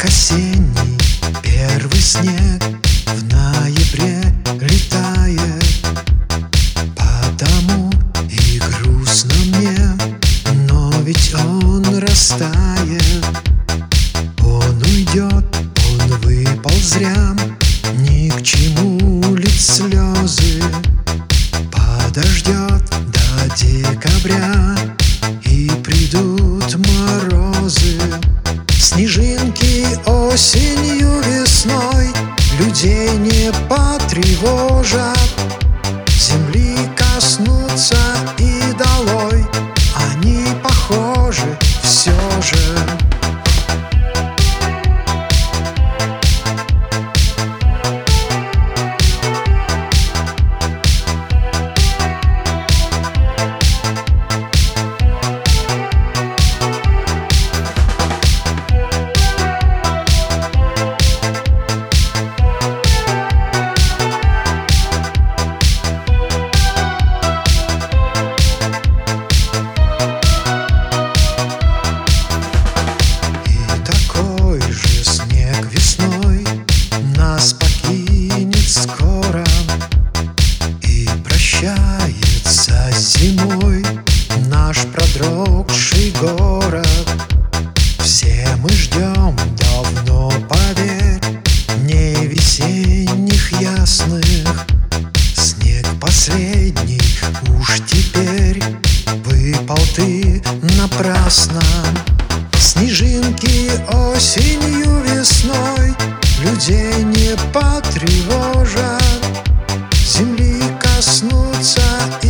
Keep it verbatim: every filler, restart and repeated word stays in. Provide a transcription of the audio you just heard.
осенний первый снег в ноябре летает, потому и грустно мне, но ведь он растает. Он уйдет, он выпал зря, ни к чему лить слезы. Подождет до декабря, и придут морозы. Снежинки осенью, весной людей не потревожат. Земли коснутся и долой, они похожи все же. Нас покинет скоро и прощается с зимой наш продрогший город. Все мы ждем давно, поверь, дней весенних ясных. Снег последний уж теперь, выпал ты напрасно. Снежинки осенью, весной людей не потревожат. Земли коснутся